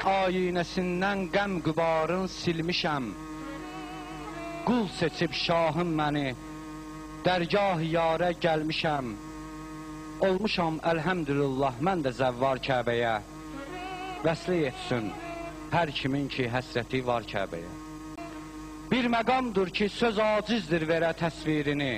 Ayinəsindən qəm qübarın silmişəm. Qul seçib şahım məni, dərgah-ı yarə gəlmişəm. Olmuşam əlhəmdülillah, mən də zəvvar Kəbəyə. Vəslə yetsin hər kimin ki həsrəti var Kəbəyə. Bir məqamdır ki söz acizdir verə təsvirini.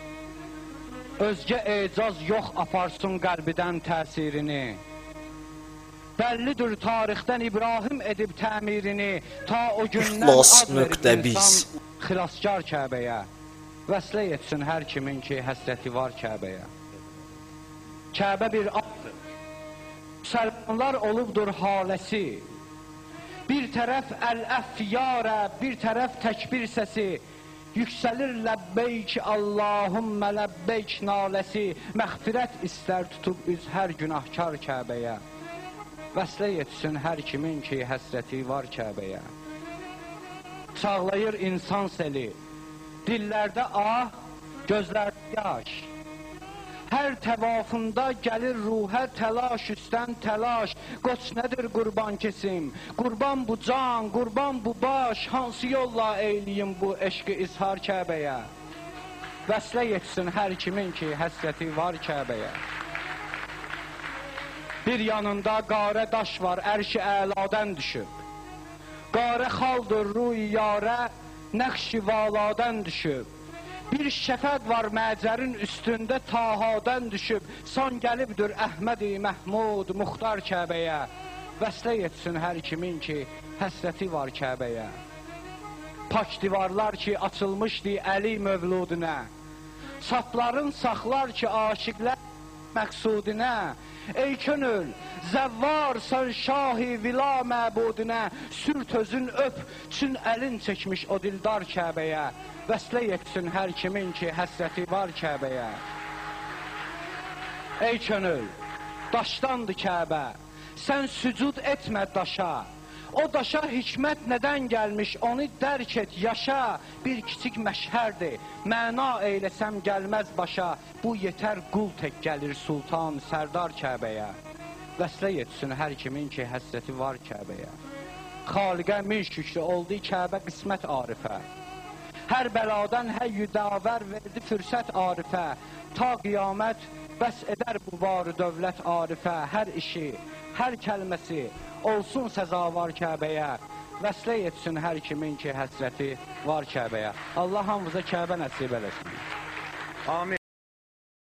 Özgə ecaz yox aparsın qəlbidən təsirini. Bəllidir tarixdən İbrahim edib təmirini. Ta o gündən ad verib insan xilaskar Kəbəyə. Vəslə yetsin hər kimin ki həsrəti var Kəbəyə. Kəbə bir addır, müsəlmanlar olubdur haləsi. Bir tərəf əl-əffiyarə, bir tərəf təkbir səsi. Yüksəlir ləbbeyk Allahümmə ləbbeyk naləsi. Məğfirət istər tutub üz hər günahkar Kəbəyə. Vəslə yetsin hər kimin ki həsrəti var Kəbəyə. Çağlayır insan seli, dillərdə ah, gözlərdə yaş. Hər təvafında gəlir ruhə təlaş üstən təlaş. Qoç nədir qurban kesim, qurban bu can, qurban bu baş. Hansı yolla eyliyim bu eşqi izhar Kəbəyə. Vəslə yetsin hər kimin ki həsrəti var Kəbəyə. Bir yanında qarə daş var, ərş-i əladən düşüb. Qarə xaldır ruy yarə, nəqş-i valadən düşüb. Bir şəfəq var məcərin üstündə tahadan düşüb. Son gəlibdir Əhməd-i Məhmud Muxtar Kəbəyə. Vəslə yetsin hər kimin ki həsrəti var Kəbəyə. Pak divarlar ki açılmışdı Əli mövludinə. Sapların saxlar ki aşiqlər məqsudinə. Ey könül, zəvvar sən şahi vila məbudinə. Sürt özün öp, çün əlin çəkmiş o dildar Kəbəyə. Vəslə yetsin hər kimin ki həsrəti var Kəbəyə. Ey könül, daşdandır Kəbə, sən sücud etmə daşa. O daşa hikmət nədən gəlmiş, onu dərk et, yaşa. Bir kiçik məşhərdir, məna eyləsəm gəlməz başa. Bu yetər qul tək gəlir sultan sərdar Kəbəyə. Vəslə yetsin hər kimin ki həsrəti var Kəbəyə. Xaliqə min şükrü oldu Kəbə qismət arifə. Hər bəladan həyyü davər verdi fürsət arifə. Ta qiyamət bəs edər bu barı dövlət arifə. Hər işi, hər kəlməsi olsun səzavar Kəbəyə. Vəslə yetsin hər kimin ki həsrəti var Kəbəyə. Allah hamımıza Kəbə nəsib eləsin. Amin.